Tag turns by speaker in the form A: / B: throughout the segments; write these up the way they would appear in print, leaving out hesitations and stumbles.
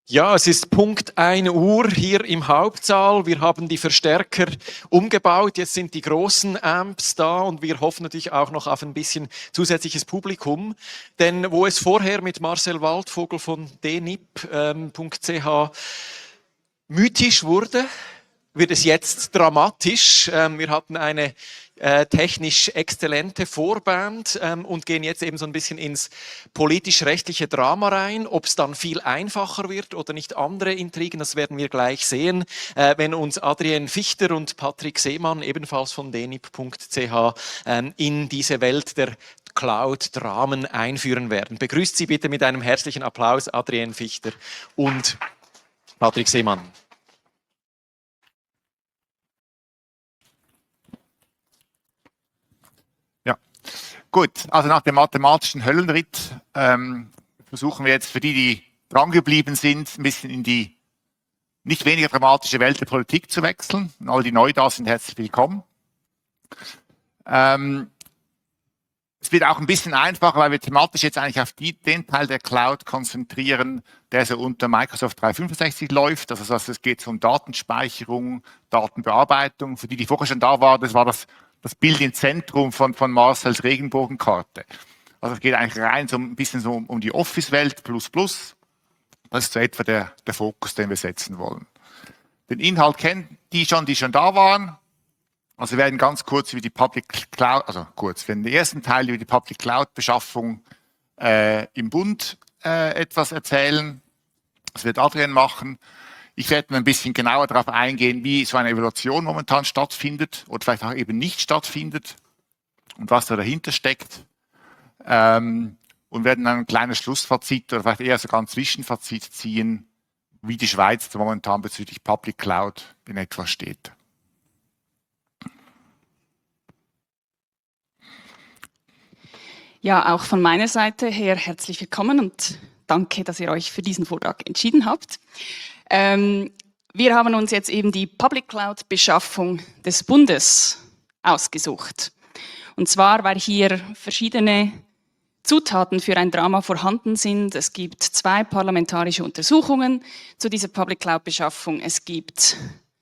A: Ja, es ist Punkt 1 Uhr hier im Hauptsaal. Wir haben die Verstärker umgebaut. Jetzt sind die großen Amps da und wir hoffen natürlich auch noch auf ein bisschen zusätzliches Publikum. Denn wo es vorher mit Marcel Waldvogel von dnip.ch mythisch wurde, wird es jetzt dramatisch. Wir hatten eine technisch exzellente Vorband und gehen jetzt eben so ein bisschen ins politisch-rechtliche Drama rein. Ob es dann viel einfacher wird oder nicht andere Intrigen, das werden wir gleich sehen, wenn uns Adrienne Fichter und Patrick Seemann, ebenfalls von dnip.ch, in diese Welt der Cloud-Dramen einführen werden. Begrüßt Sie bitte mit einem herzlichen Applaus Adrienne Fichter und Patrick Seemann.
B: Gut, also nach dem mathematischen Höllenritt versuchen wir jetzt für die drangeblieben sind, ein bisschen in die nicht weniger dramatische Welt der Politik zu wechseln. Und alle, die neu da sind, herzlich willkommen. Es wird auch ein bisschen einfacher, weil wir thematisch jetzt eigentlich auf den Teil der Cloud konzentrieren, der so unter Microsoft 365 läuft. Also es geht um Datenspeicherung, Datenbearbeitung. Für die vorher schon da waren, das war das Bild im Zentrum von Marcels Regenbogenkarte. Also es geht eigentlich rein so ein bisschen so um die Office-Welt plus. Das ist so etwa der Fokus, den wir setzen wollen. Den Inhalt kennen die schon da waren. Also wir werden ganz kurz über die Public Cloud, wir werden den ersten Teil über die Public Cloud-Beschaffung im Bund etwas erzählen. Das wird Adrian machen. Ich werde ein bisschen genauer darauf eingehen, wie so eine Evaluation momentan stattfindet oder vielleicht auch eben nicht stattfindet und was da dahinter steckt. Und werden dann ein kleines Schlussfazit oder vielleicht eher sogar ein Zwischenfazit ziehen, wie die Schweiz momentan bezüglich Public Cloud in etwa steht.
C: Ja, auch von meiner Seite her herzlich willkommen und danke, dass ihr euch für diesen Vortrag entschieden habt. Wir haben uns jetzt eben die Public Cloud Beschaffung des Bundes ausgesucht. Und zwar, weil hier verschiedene Zutaten für ein Drama vorhanden sind. Es gibt 2 parlamentarische Untersuchungen zu dieser Public Cloud Beschaffung. Es gibt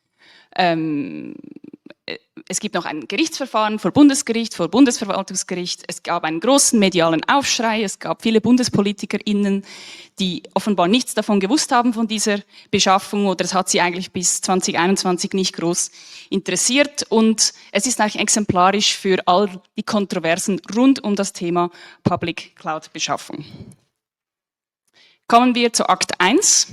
C: noch ein Gerichtsverfahren vor Bundesgericht, vor Bundesverwaltungsgericht. Es gab einen großen medialen Aufschrei. Es gab viele BundespolitikerInnen, die offenbar nichts davon gewusst haben von dieser Beschaffung oder es hat sie eigentlich bis 2021 nicht groß interessiert. Und es ist eigentlich exemplarisch für all die Kontroversen rund um das Thema Public Cloud Beschaffung. Kommen wir zu Akt 1.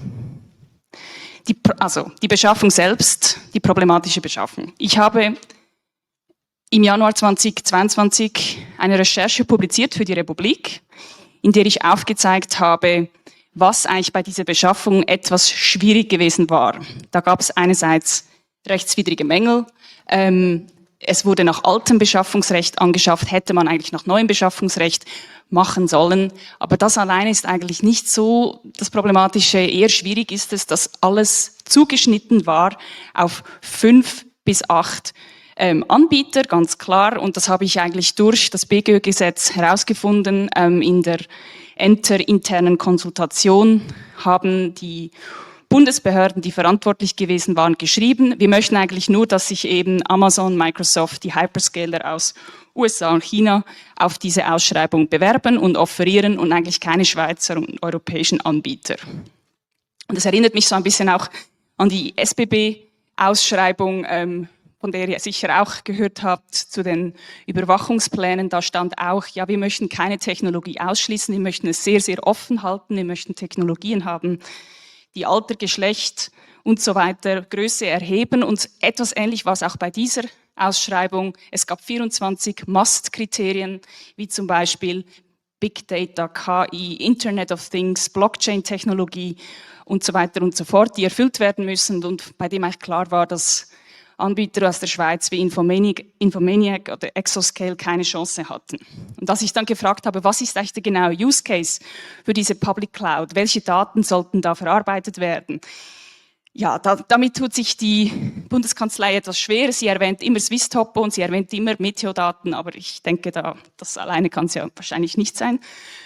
C: Die Beschaffung selbst, die problematische Beschaffung. Ich habe im Januar 2022 eine Recherche publiziert für die Republik, in der ich aufgezeigt habe, was eigentlich bei dieser Beschaffung etwas schwierig gewesen war. Da gab es einerseits rechtswidrige Mängel. Es wurde nach altem Beschaffungsrecht angeschafft, hätte man eigentlich nach neuem Beschaffungsrecht machen sollen. Aber das alleine ist eigentlich nicht so das Problematische. Eher schwierig ist es, dass alles zugeschnitten war auf 5 bis 8 Anbieter, ganz klar. Und das habe ich eigentlich durch das BGÖ-Gesetz herausgefunden. In der internen Konsultation haben die Bundesbehörden, die verantwortlich gewesen waren, geschrieben. Wir möchten eigentlich nur, dass sich eben Amazon, Microsoft, die Hyperscaler aus USA und China auf diese Ausschreibung bewerben und offerieren und eigentlich keine Schweizer und europäischen Anbieter. Und das erinnert mich so ein bisschen auch an die SBB-Ausschreibung, von der ihr sicher auch gehört habt, zu den Überwachungsplänen. Da stand auch, ja, wir möchten keine Technologie ausschließen, wir möchten es sehr, sehr offen halten, wir möchten Technologien haben, die Alter, Geschlecht und so weiter, Größe erheben. Und etwas ähnlich war es auch bei dieser Ausschreibung. Es gab 24 Must-Kriterien, wie zum Beispiel Big Data, KI, Internet of Things, Blockchain-Technologie und so weiter und so fort, die erfüllt werden müssen und bei dem eigentlich klar war, dass Anbieter aus der Schweiz wie Infomaniac oder Exoscale keine Chance hatten. Und als ich dann gefragt habe, was ist eigentlich der genaue Use Case für diese Public Cloud? Welche Daten sollten da verarbeitet werden? Ja, damit tut sich die Bundeskanzlei etwas schwer. Sie erwähnt immer Swisstopo und sie erwähnt immer Meteo-Daten, aber ich denke, das alleine kann es ja wahrscheinlich nicht sein.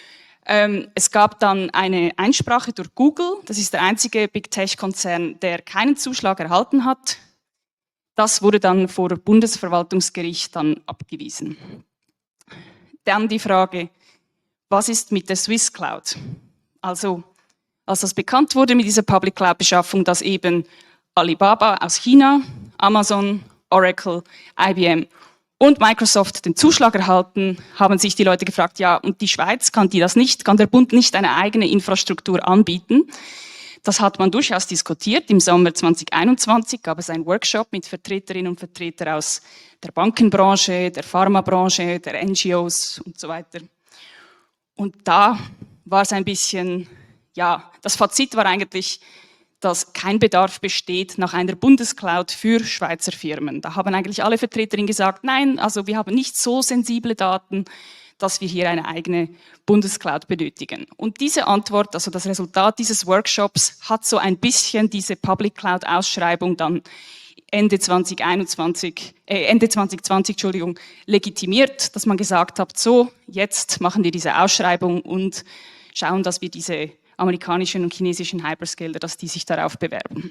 C: Es gab dann eine Einsprache durch Google. Das ist der einzige Big Tech-Konzern, der keinen Zuschlag erhalten hat. Das wurde dann vor Bundesverwaltungsgericht dann abgewiesen. Dann die Frage, was ist mit der Swiss Cloud? Also, als das bekannt wurde mit dieser Public Cloud-Beschaffung, dass eben Alibaba aus China, Amazon, Oracle, IBM und Microsoft den Zuschlag erhalten, haben sich die Leute gefragt, ja, und die Schweiz, kann die das nicht? Kann der Bund nicht eine eigene Infrastruktur anbieten? Das hat man durchaus diskutiert. Im Sommer 2021 gab es einen Workshop mit Vertreterinnen und Vertretern aus der Bankenbranche, der Pharmabranche, der NGOs und so weiter. Und da war es ein bisschen, ja, das Fazit war eigentlich, dass kein Bedarf besteht nach einer Bundescloud für Schweizer Firmen. Da haben eigentlich alle Vertreterinnen gesagt, nein, also wir haben nicht so sensible Daten, dass wir hier eine eigene Bundescloud benötigen. Und diese Antwort, also das Resultat dieses Workshops, hat so ein bisschen diese Public Cloud Ausschreibung dann Ende 2020, legitimiert, dass man gesagt hat, so, jetzt machen wir diese Ausschreibung und schauen, dass wir diese amerikanischen und chinesischen Hyperscaler, dass die sich darauf bewerben.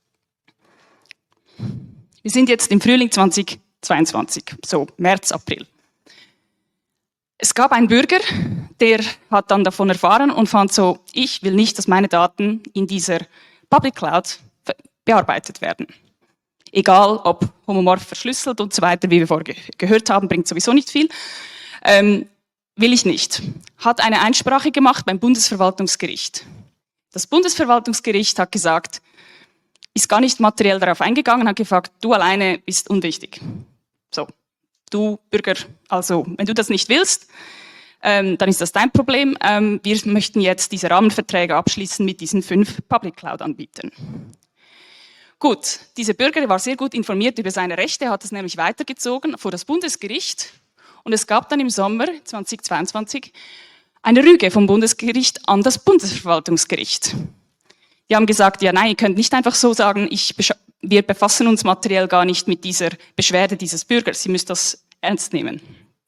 C: Wir sind jetzt im Frühling 2022, so März, April. Es gab einen Bürger, der hat dann davon erfahren und fand so, ich will nicht, dass meine Daten in dieser Public Cloud bearbeitet werden. Egal, ob homomorph verschlüsselt und so weiter, wie wir vorher gehört haben, bringt sowieso nicht viel. Will ich nicht. Hat eine Einsprache gemacht beim Bundesverwaltungsgericht. Das Bundesverwaltungsgericht hat gesagt, ist gar nicht materiell darauf eingegangen, hat gefragt, du alleine bist unwichtig. So, du Bürger, also wenn du das nicht willst, dann ist das dein Problem. Wir möchten jetzt diese Rahmenverträge abschließen mit diesen 5 Public Cloud-Anbietern. Gut, dieser Bürger war sehr gut informiert über seine Rechte, hat es nämlich weitergezogen vor das Bundesgericht. Und es gab dann im Sommer 2022 eine Rüge vom Bundesgericht an das Bundesverwaltungsgericht. Die haben gesagt, ja nein, ihr könnt nicht einfach so sagen, wir befassen uns materiell gar nicht mit dieser Beschwerde dieses Bürgers, ihr müsst das ernst nehmen.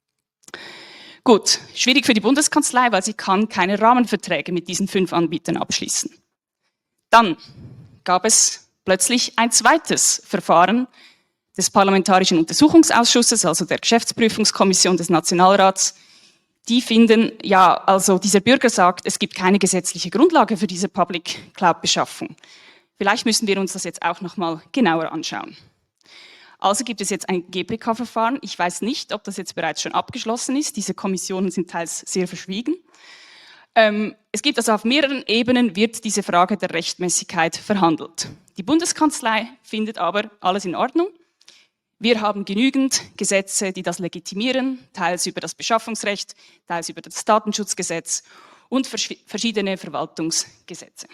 C: Gut, schwierig für die Bundeskanzlei, weil sie kann keine Rahmenverträge mit diesen 5 Anbietern abschließen. Dann gab es plötzlich ein zweites Verfahren des Parlamentarischen Untersuchungsausschusses, also der Geschäftsprüfungskommission des Nationalrats. Die finden, ja, also dieser Bürger sagt, es gibt keine gesetzliche Grundlage für diese Public Cloud Beschaffung. Vielleicht müssen wir uns das jetzt auch noch mal genauer anschauen. Also gibt es jetzt ein GPK-Verfahren. Ich weiß nicht, ob das jetzt bereits schon abgeschlossen ist. Diese Kommissionen sind teils sehr verschwiegen. Es gibt also auf mehreren Ebenen wird diese Frage der Rechtmäßigkeit verhandelt. Die Bundeskanzlei findet aber alles in Ordnung. Wir haben genügend Gesetze, die das legitimieren, teils über das Beschaffungsrecht, teils über das Datenschutzgesetz und verschiedene Verwaltungsgesetze.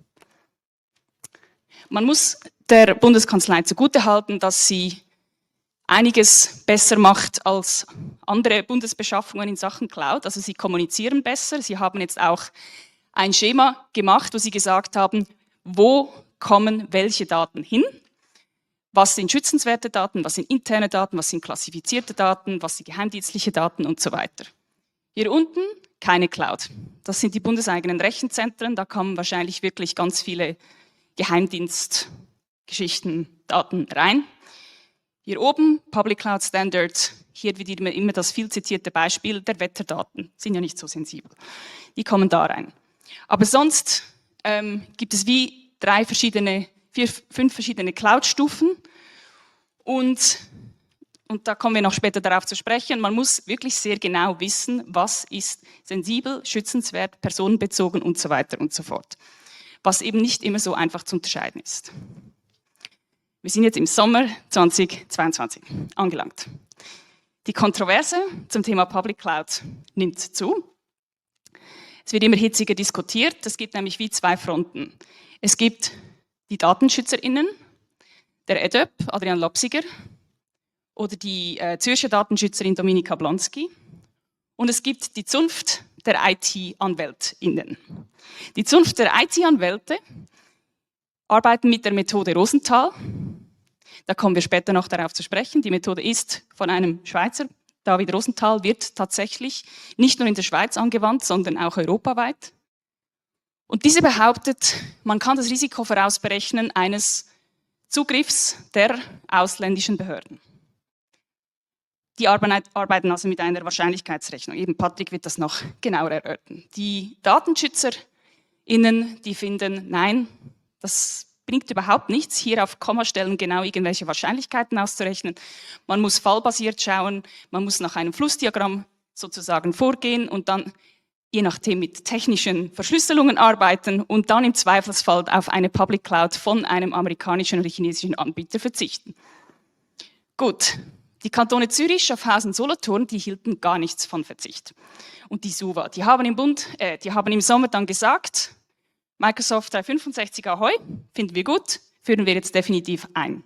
C: Man muss der Bundeskanzlei zugutehalten, dass sie einiges besser macht als andere Bundesbeschaffungen in Sachen Cloud. Also sie kommunizieren besser. Sie haben jetzt auch ein Schema gemacht, wo sie gesagt haben, wo kommen welche Daten hin? Was sind schützenswerte Daten, was sind interne Daten, was sind klassifizierte Daten, was sind geheimdienstliche Daten und so weiter. Hier unten keine Cloud. Das sind die bundeseigenen Rechenzentren, da kommen wahrscheinlich wirklich ganz viele Geheimdienstgeschichten, Daten rein. Hier oben Public Cloud Standards, hier wird immer das viel zitierte Beispiel der Wetterdaten, sind ja nicht so sensibel. Die kommen da rein. Aber sonst gibt es wie 5 verschiedene Cloud-Stufen und da kommen wir noch später darauf zu sprechen. Man muss wirklich sehr genau wissen, was ist sensibel, schützenswert, personenbezogen und so weiter und so fort. Was eben nicht immer so einfach zu unterscheiden ist. Wir sind jetzt im Sommer 2022 angelangt. Die Kontroverse zum Thema Public Cloud nimmt zu. Es wird immer hitziger diskutiert. Es gibt nämlich wie 2 Fronten. Es gibt die DatenschützerInnen, der EDÖP, Adrian Lopsiger, oder die Zürcher Datenschützerin Dominika Blonsky. Und es gibt die Zunft der IT-AnwältInnen. Die Zunft der IT-Anwälte arbeiten mit der Methode Rosenthal. Da kommen wir später noch darauf zu sprechen. Die Methode ist von einem Schweizer David Rosenthal, wird tatsächlich nicht nur in der Schweiz angewandt, sondern auch europaweit. Und diese behauptet, man kann das Risiko vorausberechnen eines Zugriffs der ausländischen Behörden. Die arbeiten also mit einer Wahrscheinlichkeitsrechnung. Eben Patrick wird das noch genauer erörtern. Die DatenschützerInnen, die finden, nein, das bringt überhaupt nichts, hier auf Kommastellen genau irgendwelche Wahrscheinlichkeiten auszurechnen. Man muss fallbasiert schauen, man muss nach einem Flussdiagramm sozusagen vorgehen und dann je nachdem mit technischen Verschlüsselungen arbeiten und dann im Zweifelsfall auf eine Public Cloud von einem amerikanischen oder chinesischen Anbieter verzichten. Gut, die Kantone Zürich, Schaffhausen, Solothurn, die hielten gar nichts von Verzicht. Und die SUVA, die haben im Sommer dann gesagt, Microsoft 365 Ahoi, finden wir gut, führen wir jetzt definitiv ein.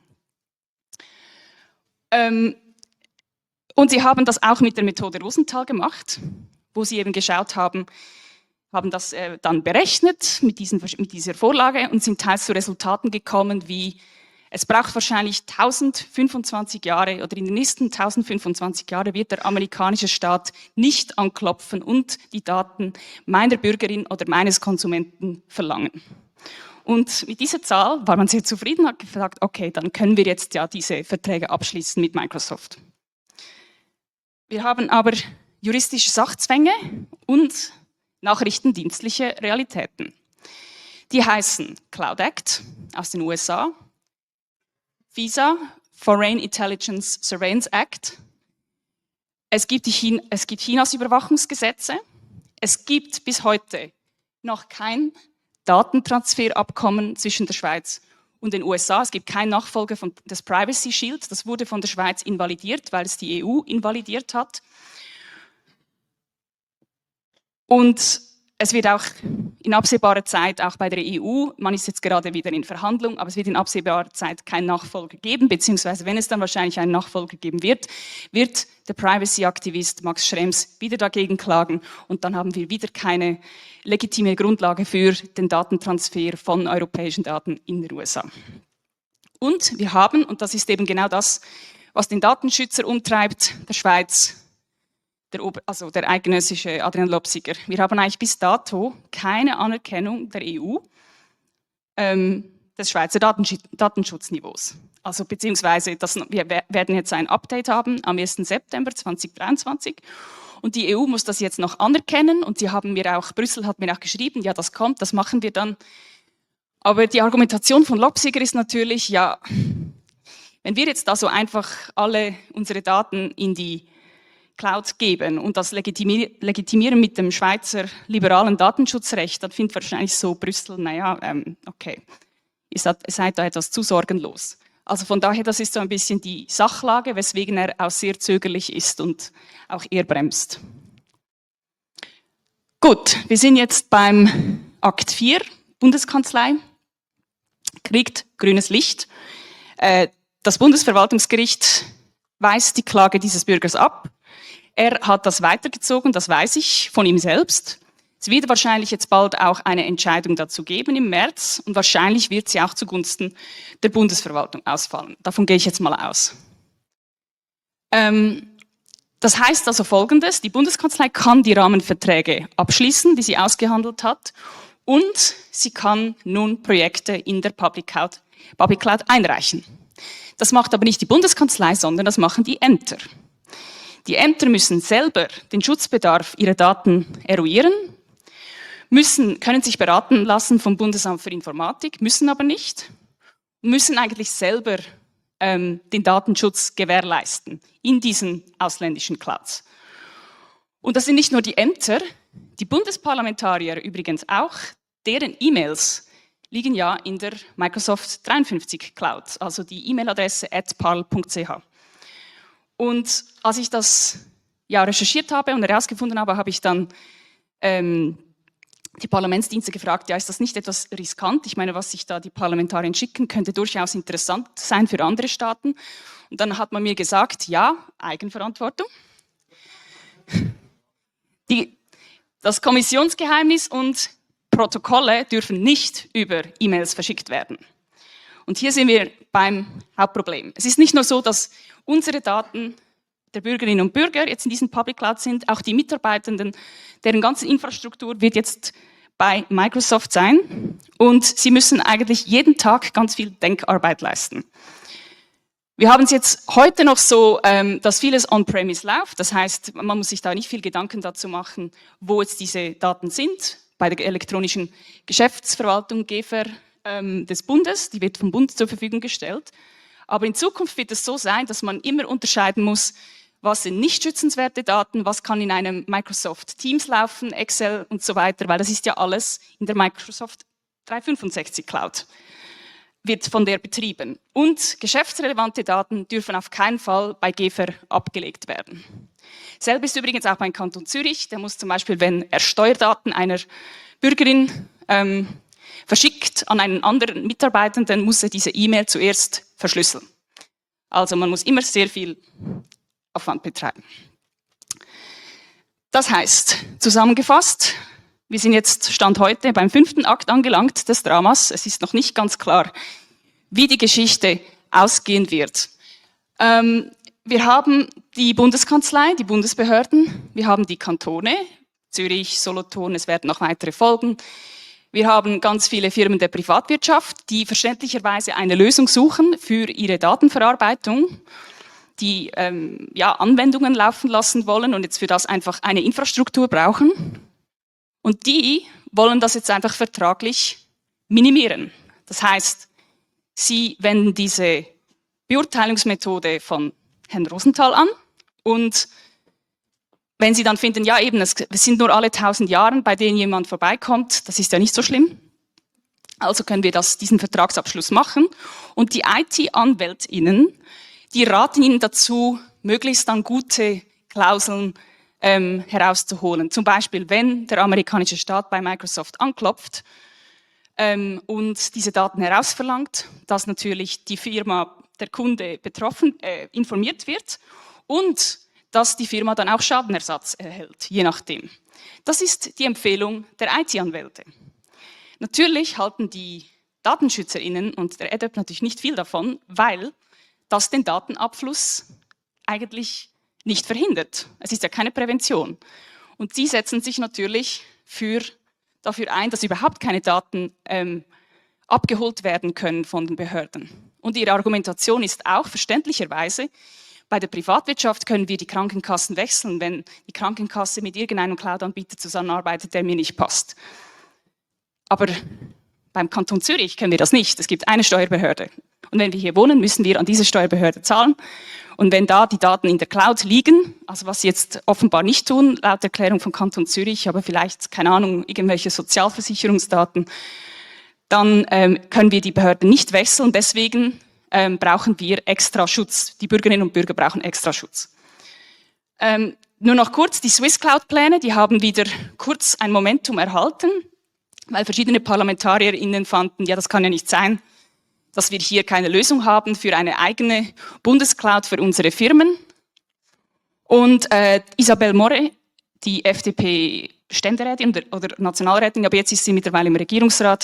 C: Und sie haben das auch mit der Methode Rosenthal gemacht, wo sie eben geschaut haben das dann berechnet mit dieser Vorlage und sind teils zu Resultaten gekommen, wie es braucht wahrscheinlich 1025 Jahre oder in den nächsten 1025 Jahre wird der amerikanische Staat nicht anklopfen und die Daten meiner Bürgerin oder meines Konsumenten verlangen. Und mit dieser Zahl war man sehr zufrieden, hat gesagt, okay, dann können wir jetzt ja diese Verträge abschließen mit Microsoft. Wir haben aber juristische Sachzwänge und nachrichtendienstliche Realitäten. Die heißen Cloud Act aus den USA, FISA, Foreign Intelligence Surveillance Act. Es gibt Chinas Überwachungsgesetze. Es gibt bis heute noch kein Datentransferabkommen zwischen der Schweiz und den USA. Es gibt keinen Nachfolger des Privacy Shield. Das wurde von der Schweiz invalidiert, weil es die EU invalidiert hat. Und es wird auch in absehbarer Zeit, auch bei der EU, man ist jetzt gerade wieder in Verhandlung, aber es wird in absehbarer Zeit keinen Nachfolger geben, beziehungsweise wenn es dann wahrscheinlich einen Nachfolger geben wird, wird der Privacy-Aktivist Max Schrems wieder dagegen klagen und dann haben wir wieder keine legitime Grundlage für den Datentransfer von europäischen Daten in den USA. Und wir haben, und das ist eben genau das, was den Datenschützer umtreibt, der Schweiz, der eidgenössische Adrian Lobsiger. Wir haben eigentlich bis dato keine Anerkennung der EU des Schweizer Datenschutzniveaus. Also beziehungsweise wir werden jetzt ein Update haben am 1. September 2023 und die EU muss das jetzt noch anerkennen und Brüssel hat mir auch geschrieben, ja das kommt, das machen wir dann. Aber die Argumentation von Lobsiger ist natürlich, ja, wenn wir jetzt da so einfach alle unsere Daten in die Cloud geben und das legitimieren mit dem Schweizer liberalen Datenschutzrecht, dann findet wahrscheinlich so Brüssel, naja, okay, ihr seid da etwas zu sorgenlos. Also von daher, das ist so ein bisschen die Sachlage, weswegen er auch sehr zögerlich ist und auch eher bremst. Gut, wir sind jetzt beim Akt 4, Bundeskanzlei, kriegt grünes Licht. Das Bundesverwaltungsgericht weist die Klage dieses Bürgers ab. Er hat das weitergezogen, das weiß ich von ihm selbst. Es wird wahrscheinlich jetzt bald auch eine Entscheidung dazu geben im März und wahrscheinlich wird sie auch zugunsten der Bundesverwaltung ausfallen. Davon gehe ich jetzt mal aus. Das heißt also Folgendes, die Bundeskanzlei kann die Rahmenverträge abschließen, die sie ausgehandelt hat und sie kann nun Projekte in der Public Cloud einreichen. Das macht aber nicht die Bundeskanzlei, sondern das machen die Ämter. Die Ämter müssen selber den Schutzbedarf ihrer Daten eruieren, können sich beraten lassen vom Bundesamt für Informatik, müssen aber nicht, müssen eigentlich selber den Datenschutz gewährleisten in diesen ausländischen Clouds. Und das sind nicht nur die Ämter, die Bundesparlamentarier übrigens auch, deren E-Mails liegen ja in der Microsoft 53 Cloud, also die E-Mail-Adresse @parl.ch. Und als ich das ja recherchiert habe und herausgefunden habe, habe ich dann die Parlamentsdienste gefragt, ja, ist das nicht etwas riskant? Ich meine, was sich da die Parlamentarier schicken, könnte durchaus interessant sein für andere Staaten. Und dann hat man mir gesagt, ja, Eigenverantwortung. Das Kommissionsgeheimnis und Protokolle dürfen nicht über E-Mails verschickt werden. Und hier sind wir beim Hauptproblem. Es ist nicht nur so, dass unsere Daten der Bürgerinnen und Bürger jetzt in diesen Public Cloud sind, auch die Mitarbeitenden, deren ganze Infrastruktur wird jetzt bei Microsoft sein und sie müssen eigentlich jeden Tag ganz viel Denkarbeit leisten. Wir haben es jetzt heute noch so, dass vieles on-premise läuft, das heißt, man muss sich da nicht viel Gedanken dazu machen, wo jetzt diese Daten sind, bei der elektronischen Geschäftsverwaltung GEFER des Bundes, die wird vom Bund zur Verfügung gestellt. Aber in Zukunft wird es so sein, dass man immer unterscheiden muss, was sind nicht schützenswerte Daten, was kann in einem Microsoft Teams laufen, Excel und so weiter, weil das ist ja alles in der Microsoft 365 Cloud, wird von der betrieben. Und geschäftsrelevante Daten dürfen auf keinen Fall bei GEFER abgelegt werden. Selbe ist übrigens auch beim Kanton Zürich, der muss zum Beispiel, wenn er Steuerdaten einer Bürgerin verschickt an einen anderen Mitarbeitenden, muss er diese E-Mail zuerst verschlüsseln. Also man muss immer sehr viel Aufwand betreiben. Das heißt, zusammengefasst, wir sind jetzt Stand heute beim 5. Akt angelangt des Dramas. Es ist noch nicht ganz klar, wie die Geschichte ausgehen wird. Wir haben die Bundeskanzlei, die Bundesbehörden, wir haben die Kantone, Zürich, Solothurn, es werden noch weitere folgen. Wir haben ganz viele Firmen der Privatwirtschaft, die verständlicherweise eine Lösung suchen für ihre Datenverarbeitung, die Anwendungen laufen lassen wollen und jetzt für das einfach eine Infrastruktur brauchen. Und die wollen das jetzt einfach vertraglich minimieren. Das heißt, sie wenden diese Beurteilungsmethode von Herrn Rosenthal an und wenn sie dann finden, ja eben, es sind nur alle 1000 Jahre, bei denen jemand vorbeikommt, das ist ja nicht so schlimm. Also können wir diesen Vertragsabschluss machen und die IT-AnwältInnen, die raten Ihnen dazu, möglichst dann gute Klauseln herauszuholen. Zum Beispiel, wenn der amerikanische Staat bei Microsoft anklopft und diese Daten herausverlangt, dass natürlich die Firma, der Kunde betroffen, informiert wird und dass die Firma dann auch Schadenersatz erhält, je nachdem. Das ist die Empfehlung der IT-Anwälte. Natürlich halten die DatenschützerInnen und der EDEP natürlich nicht viel davon, weil das den Datenabfluss eigentlich nicht verhindert. Es ist ja keine Prävention. Und sie setzen sich natürlich dafür ein, dass überhaupt keine Daten abgeholt werden können von den Behörden. Und ihre Argumentation ist auch verständlicherweise, bei der Privatwirtschaft können wir die Krankenkassen wechseln, wenn die Krankenkasse mit irgendeinem Cloud-Anbieter zusammenarbeitet, der mir nicht passt. Aber beim Kanton Zürich können wir das nicht. Es gibt eine Steuerbehörde. Und wenn wir hier wohnen, müssen wir an diese Steuerbehörde zahlen. Und wenn da die Daten in der Cloud liegen, also was sie jetzt offenbar nicht tun, laut Erklärung von Kanton Zürich, aber vielleicht, keine Ahnung, irgendwelche Sozialversicherungsdaten, dann können wir die Behörden nicht wechseln. Deswegen brauchen wir extra Schutz. Die Bürgerinnen und Bürger brauchen extra Schutz. Nur noch kurz, die Swiss Cloud-Pläne, die haben wieder kurz ein Momentum erhalten, weil verschiedene ParlamentarierInnen fanden, ja, das kann ja nicht sein, dass wir hier keine Lösung haben für eine eigene Bundescloud für unsere Firmen. Und Isabel Morey, die FDP-Ständerätin oder Nationalrätin, aber jetzt ist sie mittlerweile im Regierungsrat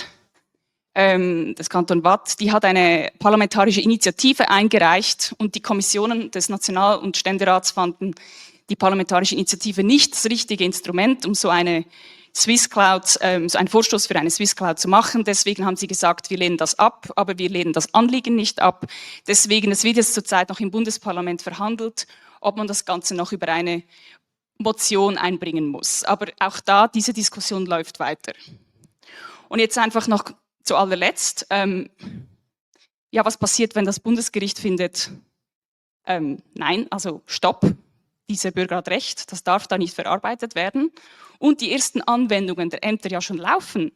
C: des Kanton Waadt, die hat eine parlamentarische Initiative eingereicht und die Kommissionen des National- und Ständerats fanden die parlamentarische Initiative nicht das richtige Instrument, um so eine Swiss Cloud, so einen Vorstoß für eine Swiss Cloud zu machen. Deswegen haben sie gesagt, wir lehnen das ab, aber wir lehnen das Anliegen nicht ab. Deswegen, es wird jetzt zurzeit noch im Bundesparlament verhandelt, ob man das Ganze noch über eine Motion einbringen muss. Aber auch da, diese Diskussion läuft weiter. Und jetzt einfach noch zu allerletzt, ja, was passiert, wenn das Bundesgericht findet, nein, also stopp, dieser Bürger hat Recht, das darf da nicht verarbeitet werden. Und die ersten Anwendungen der Ämter ja schon laufen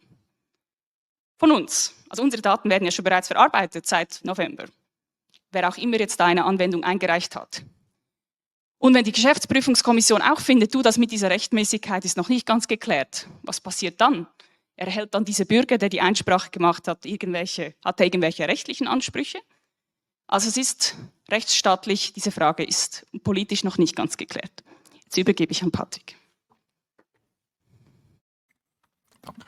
C: von uns. Also unsere Daten werden ja schon bereits verarbeitet seit November. Wer auch immer jetzt da eine Anwendung eingereicht hat. Und wenn die Geschäftsprüfungskommission auch findet, das mit dieser Rechtmäßigkeit ist noch nicht ganz geklärt, was passiert dann? Erhält dann dieser Bürger, der die Einsprache gemacht hat, irgendwelche rechtlichen Ansprüche? Also es ist rechtsstaatlich, diese Frage ist politisch noch nicht ganz geklärt. Jetzt übergebe ich an Patrick.
B: Danke.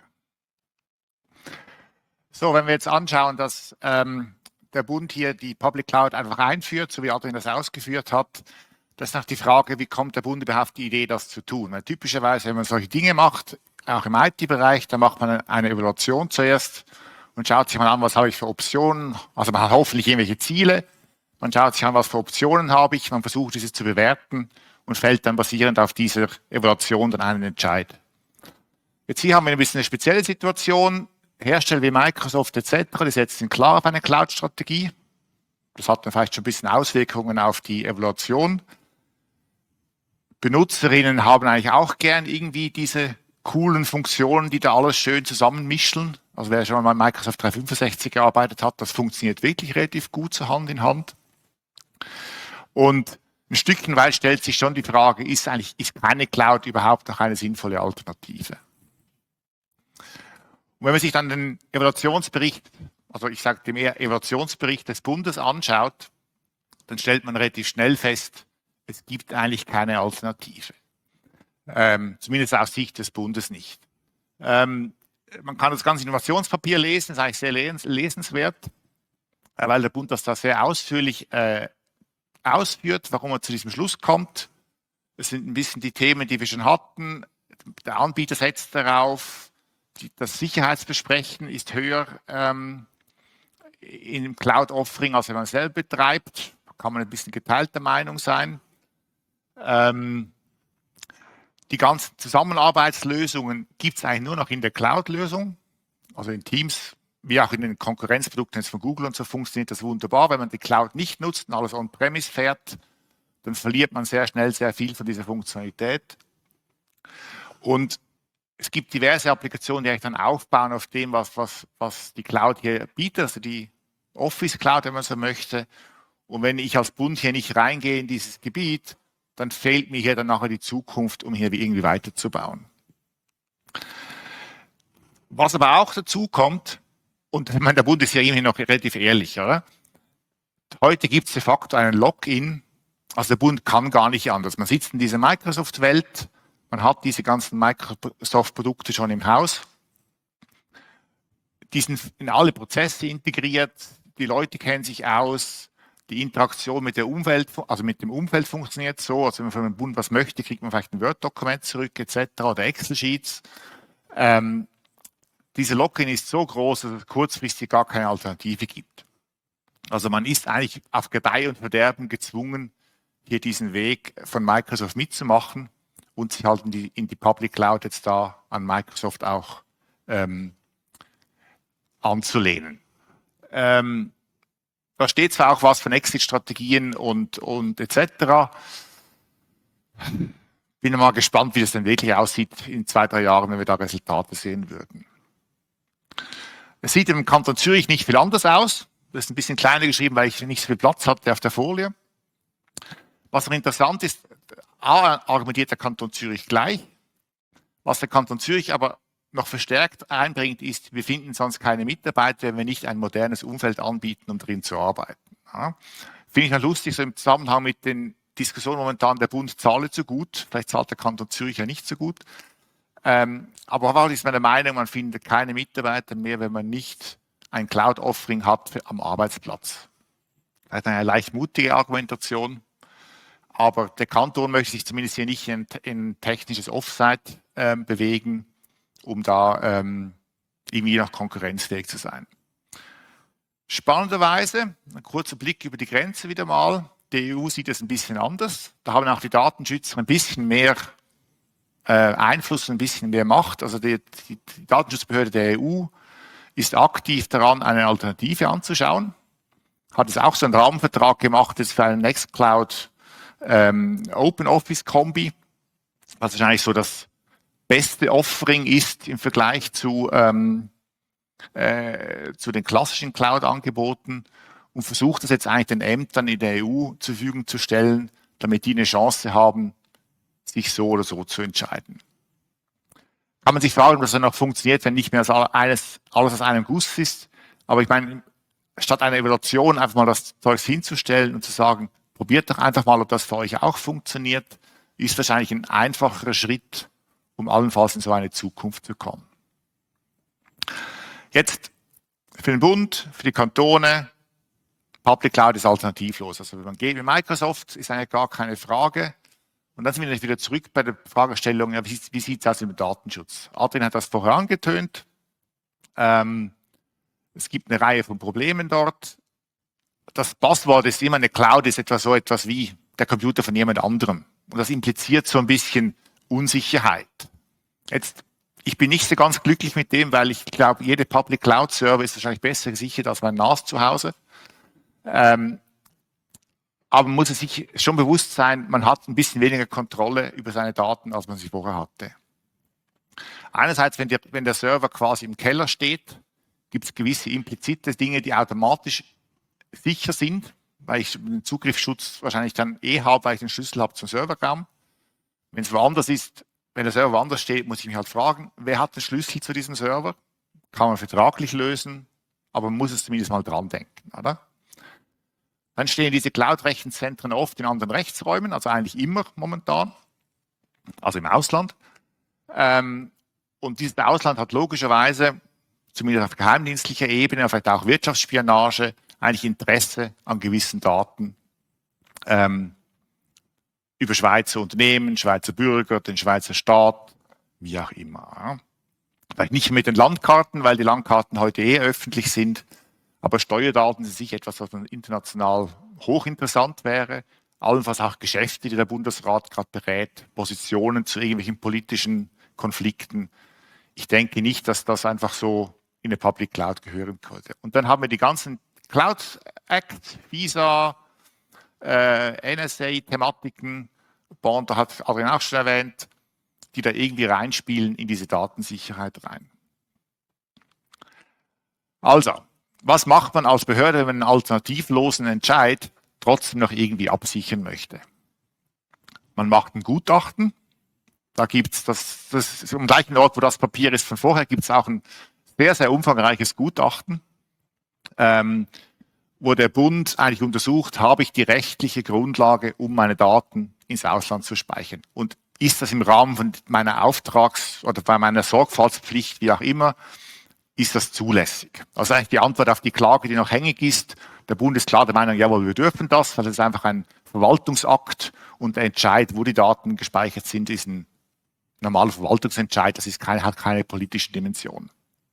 B: So, wenn wir jetzt anschauen, dass der Bund hier die Public Cloud einfach einführt, so wie Adrian das ausgeführt hat, Das ist noch die Frage, wie kommt der Bund überhaupt auf die Idee, das zu tun? Weil typischerweise, wenn man solche Dinge macht, auch im IT-Bereich, dann macht man eine Evaluation zuerst und schaut sich mal an, was habe ich für Optionen. Also man hat hoffentlich irgendwelche Ziele. Man schaut sich an, was für Optionen habe ich. Man versucht, diese zu bewerten und fällt dann basierend auf dieser Evaluation dann einen Entscheid. Jetzt hier haben wir ein bisschen eine spezielle Situation. Hersteller wie Microsoft etc., die setzen klar auf eine Cloud-Strategie. Das hat dann vielleicht schon ein bisschen Auswirkungen auf die Evaluation. Benutzerinnen haben eigentlich auch gern irgendwie diese coolen Funktionen, die da alles schön zusammenmischeln. Also wer schon mal Microsoft 365 gearbeitet hat, das funktioniert wirklich relativ gut so Hand in Hand. Und ein Stückchen weit stellt sich schon die Frage, ist keine Cloud überhaupt noch eine sinnvolle Alternative? Und wenn man sich dann den Evaluationsbericht, also ich sage dem eher Evaluationsbericht des Bundes anschaut, dann stellt man relativ schnell fest, es gibt eigentlich keine Alternative. Zumindest aus Sicht des Bundes nicht. Man kann das ganze Innovationspapier lesen, das ist eigentlich sehr lesenswert, weil der Bund das da sehr ausführlich ausführt, warum er zu diesem Schluss kommt. Das sind ein bisschen die Themen, die wir schon hatten. Der Anbieter setzt darauf, das Sicherheitsversprechen ist höher im Cloud-Offering, als wenn man es selber betreibt. Da kann man ein bisschen geteilter Meinung sein. Die ganzen Zusammenarbeitslösungen gibt es eigentlich nur noch in der Cloud-Lösung. Also in Teams, wie auch in den Konkurrenzprodukten von Google und so funktioniert das wunderbar. Wenn man die Cloud nicht nutzt und alles on-premise fährt, dann verliert man sehr schnell sehr viel von dieser Funktionalität. Und es gibt diverse Applikationen, die eigentlich dann aufbauen auf dem, was die Cloud hier bietet, also die Office Cloud, wenn man so möchte. Und wenn ich als Bund hier nicht reingehe in dieses Gebiet, dann fehlt mir hier dann nachher die Zukunft, um hier irgendwie weiterzubauen. Was aber auch dazu kommt, und ich meine, der Bund ist ja immerhin noch relativ ehrlich, oder? Heute gibt es de facto einen Login, also der Bund kann gar nicht anders. Man sitzt in dieser Microsoft-Welt, man hat diese ganzen Microsoft-Produkte schon im Haus, die sind in alle Prozesse integriert, die Leute kennen sich aus, die Interaktion mit der Umwelt, also mit dem Umfeld funktioniert so, also wenn man von dem Bund was möchte, kriegt man vielleicht ein Word-Dokument zurück etc. oder Excel-Sheets. Dieser Login ist so groß, dass es kurzfristig gar keine Alternative gibt. Also man ist eigentlich auf Gedeih und Verderben gezwungen, hier diesen Weg von Microsoft mitzumachen und sich halt in die Public Cloud jetzt da an Microsoft auch anzulehnen. Da steht zwar auch was von Exit-Strategien und etc. Bin mal gespannt, wie das denn wirklich aussieht in 2-3 Jahren, wenn wir da Resultate sehen würden. Es sieht im Kanton Zürich nicht viel anders aus. Das ist ein bisschen kleiner geschrieben, weil ich nicht so viel Platz hatte auf der Folie. Was noch interessant ist, argumentiert der Kanton Zürich gleich. Was der Kanton Zürich aber noch verstärkt einbringt, ist, wir finden sonst keine Mitarbeiter, wenn wir nicht ein modernes Umfeld anbieten, um drin zu arbeiten. Ja. Finde ich noch lustig, so im Zusammenhang mit den Diskussionen momentan, der Bund zahle zu gut, vielleicht zahlt der Kanton Zürich ja nicht so gut. Aber auch ist meine Meinung, man findet keine Mitarbeiter mehr, wenn man nicht ein Cloud-Offering hat am Arbeitsplatz. Das ist eine leicht mutige Argumentation, aber der Kanton möchte sich zumindest hier nicht in technisches Offsite bewegen, um da irgendwie noch konkurrenzfähig zu sein. Spannenderweise, ein kurzer Blick über die Grenze wieder mal. Die EU sieht es ein bisschen anders. Da haben auch die Datenschützer ein bisschen mehr Einfluss, ein bisschen mehr Macht. Also die Datenschutzbehörde der EU ist aktiv daran, eine Alternative anzuschauen. Hat es auch so einen Rahmenvertrag gemacht jetzt für einen Nextcloud Open Office Kombi, was wahrscheinlich so das beste Offering ist im Vergleich zu den klassischen Cloud-Angeboten und versucht das jetzt eigentlich den Ämtern in der EU zur Verfügung zu stellen, damit die eine Chance haben, sich so oder so zu entscheiden. Kann man sich fragen, ob das dann noch funktioniert, wenn nicht mehr alles aus einem Guss ist. Aber ich meine, statt einer Evaluation einfach mal das Zeug hinzustellen und zu sagen, probiert doch einfach mal, ob das für euch auch funktioniert, ist wahrscheinlich ein einfacherer Schritt, um allenfalls in so eine Zukunft zu kommen. Jetzt für den Bund, für die Kantone, Public Cloud ist alternativlos. Also wenn man geht mit Microsoft, ist eigentlich gar keine Frage. Und dann sind wir wieder zurück bei der Fragestellung, ja, wie sieht es aus mit dem Datenschutz? Adrian hat das vorher angetönt. Es gibt eine Reihe von Problemen dort. Das Passwort ist immer, eine Cloud ist so etwas wie der Computer von jemand anderem. Und das impliziert so ein bisschen Unsicherheit. Jetzt, ich bin nicht so ganz glücklich mit dem, weil ich glaube, jede Public Cloud Server ist wahrscheinlich besser gesichert als mein NAS zu Hause. Aber man muss sich schon bewusst sein, man hat ein bisschen weniger Kontrolle über seine Daten, als man sie vorher hatte. Einerseits, wenn der Server quasi im Keller steht, gibt es gewisse implizite Dinge, die automatisch sicher sind, weil ich den Zugriffsschutz wahrscheinlich dann habe, weil ich den Schlüssel habe zum Serverraum. Wenn es woanders ist, wenn der Server woanders steht, muss ich mich halt fragen, wer hat den Schlüssel zu diesem Server? Kann man vertraglich lösen, aber man muss es zumindest mal dran denken, oder? Dann stehen diese Cloud-Rechenzentren oft in anderen Rechtsräumen, also eigentlich immer momentan, also im Ausland. Und dieses Ausland hat logischerweise, zumindest auf geheimdienstlicher Ebene, vielleicht auch Wirtschaftsspionage, eigentlich Interesse an gewissen Daten über Schweizer Unternehmen, Schweizer Bürger, den Schweizer Staat, wie auch immer. Vielleicht nicht mit den Landkarten, weil die Landkarten heute öffentlich sind, aber Steuerdaten sind sicher etwas, was international hochinteressant wäre. Allenfalls auch Geschäfte, die der Bundesrat gerade berät, Positionen zu irgendwelchen politischen Konflikten. Ich denke nicht, dass das einfach so in eine Public Cloud gehören könnte. Und dann haben wir die ganzen Cloud Act, Visa, NSA-Thematiken, Bond, da hat Adrian auch schon erwähnt, die da irgendwie reinspielen in diese Datensicherheit rein. Also, was macht man als Behörde, wenn man einen alternativlosen Entscheid trotzdem noch irgendwie absichern möchte? Man macht ein Gutachten. Da gibt es, das ist am gleichen Ort, wo das Papier ist von vorher, gibt es auch ein sehr, sehr umfangreiches Gutachten, wo der Bund eigentlich untersucht, habe ich die rechtliche Grundlage, um meine Daten ins Ausland zu speichern? Und ist das im Rahmen von meiner oder bei meiner Sorgfaltspflicht, wie auch immer, ist das zulässig? Also eigentlich die Antwort auf die Klage, die noch hängig ist. Der Bund ist klar der Meinung, jawohl, wir dürfen das, weil es ist einfach ein Verwaltungsakt und der Entscheid, wo die Daten gespeichert sind, ist ein normaler Verwaltungsentscheid, das hat keine politische Dimension.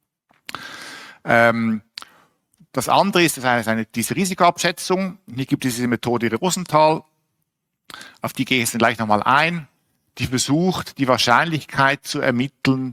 B: Das andere ist diese Risikoabschätzung. Hier gibt es diese Methode Rosenthal, auf die gehe ich jetzt gleich nochmal ein, die versucht, die Wahrscheinlichkeit zu ermitteln,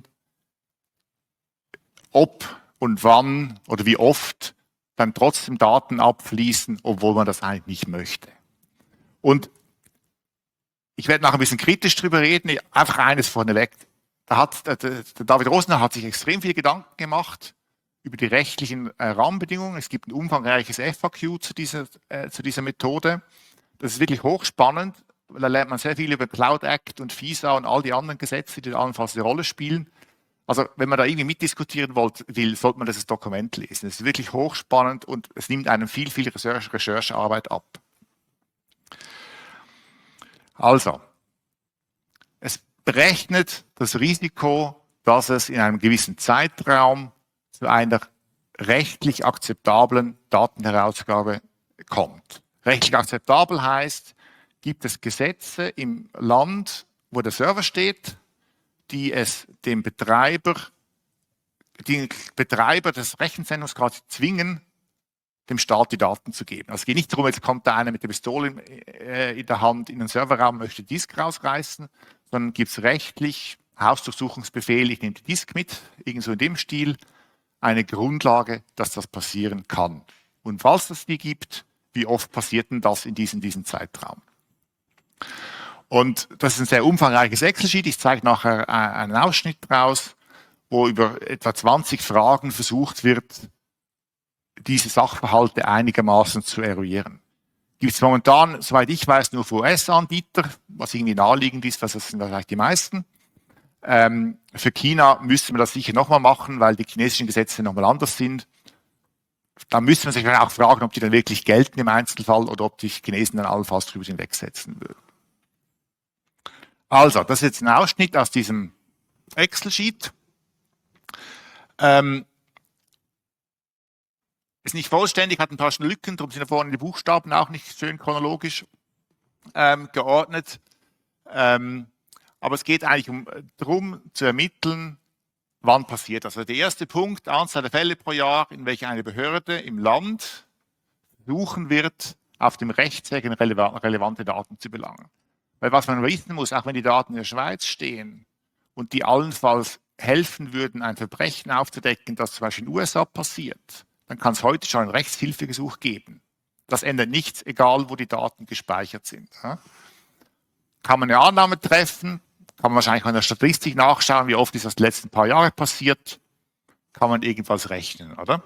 B: ob und wann oder wie oft dann trotzdem Daten abfließen, obwohl man das eigentlich nicht möchte. Und ich werde nachher ein bisschen kritisch drüber reden, einfach eines vorneweg. Der David Rosenthal hat sich extrem viel Gedanken gemacht über die rechtlichen Rahmenbedingungen. Es gibt ein umfangreiches FAQ zu dieser Methode. Das ist wirklich hochspannend, weil da lernt man sehr viel über Cloud Act und FISA und all die anderen Gesetze, die da allenfalls eine Rolle spielen. Also wenn man da irgendwie mitdiskutieren will, sollte man das Dokument lesen. Es ist wirklich hochspannend und es nimmt einem viel Recherchearbeit ab. Also, es berechnet das Risiko, dass es in einem gewissen Zeitraum zu einer rechtlich akzeptablen Datenherausgabe kommt. Rechtlich akzeptabel heißt, gibt es Gesetze im Land, wo der Server steht, die es den Betreiber des Rechenzentrums quasi zwingen, dem Staat die Daten zu geben. Also es geht nicht darum, jetzt kommt da einer mit der Pistole in der Hand in den Serverraum, möchte Disk rausreißen, sondern gibt es rechtlich Hausdurchsuchungsbefehl, ich nehme die Disk mit, irgend so in dem Stil, eine Grundlage, dass das passieren kann. Und falls es die gibt, wie oft passiert denn das in diesem Zeitraum? Und das ist ein sehr umfangreiches Excel-Sheet. Ich zeige nachher einen Ausschnitt daraus, wo über etwa 20 Fragen versucht wird, diese Sachverhalte einigermaßen zu eruieren. Gibt es momentan, soweit ich weiß, nur für US-Anbieter, was irgendwie naheliegend ist, was das sind vielleicht die meisten. Für China müsste man das sicher nochmal machen, weil die chinesischen Gesetze nochmal anders sind. Da müsste man sich auch fragen, ob die dann wirklich gelten im Einzelfall oder ob die Chinesen dann allenfalls drüber hinwegsetzen würden. Also, das ist jetzt ein Ausschnitt aus diesem Excel-Sheet. Ist nicht vollständig, hat ein paar Lücken, darum sind da vorne die Buchstaben auch nicht schön chronologisch geordnet. Aber es geht eigentlich darum, zu ermitteln, wann passiert das. Also der erste Punkt, Anzahl der Fälle pro Jahr, in welcher eine Behörde im Land suchen wird, auf dem Rechtsweg relevante Daten zu belangen. Weil was man wissen muss, auch wenn die Daten in der Schweiz stehen und die allenfalls helfen würden, ein Verbrechen aufzudecken, das zum Beispiel in den USA passiert, dann kann es heute schon ein Rechtshilfegesuch geben. Das ändert nichts, egal wo die Daten gespeichert sind. Kann man eine Annahme treffen, kann man wahrscheinlich in der Statistik nachschauen, wie oft ist das die letzten paar Jahre passiert, kann man irgendwas rechnen, oder?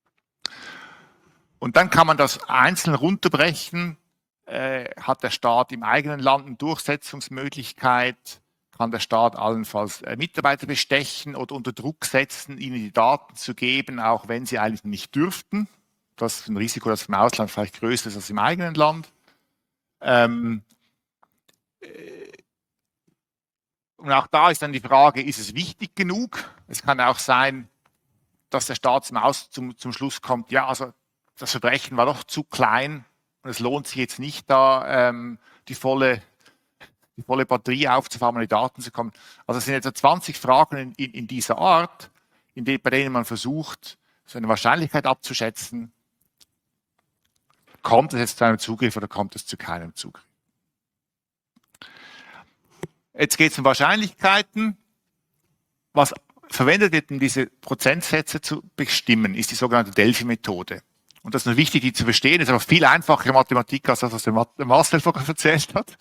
B: Und dann kann man das einzeln runterbrechen. Hat der Staat im eigenen Land eine Durchsetzungsmöglichkeit? Kann der Staat allenfalls Mitarbeiter bestechen oder unter Druck setzen, ihnen die Daten zu geben, auch wenn sie eigentlich nicht dürften? Das ist ein Risiko, das im Ausland vielleicht größer ist als im eigenen Land. Und auch da ist dann die Frage, ist es wichtig genug? Es kann auch sein, dass der Staat zum Schluss kommt, ja, also das Verbrechen war doch zu klein und es lohnt sich jetzt nicht, da die volle Batterie aufzufahren, um an die Daten zu kommen. Also es sind etwa 20 Fragen in dieser Art, bei denen man versucht, so eine Wahrscheinlichkeit abzuschätzen, kommt es jetzt zu einem Zugriff oder kommt es zu keinem Zugriff. Jetzt geht es um Wahrscheinlichkeiten. Was verwendet wird, um diese Prozentsätze zu bestimmen, ist die sogenannte Delphi-Methode. Und das ist noch wichtig, die zu verstehen. Das ist aber viel einfachere Mathematik, als das, was der Marcel vorher erzählt hat.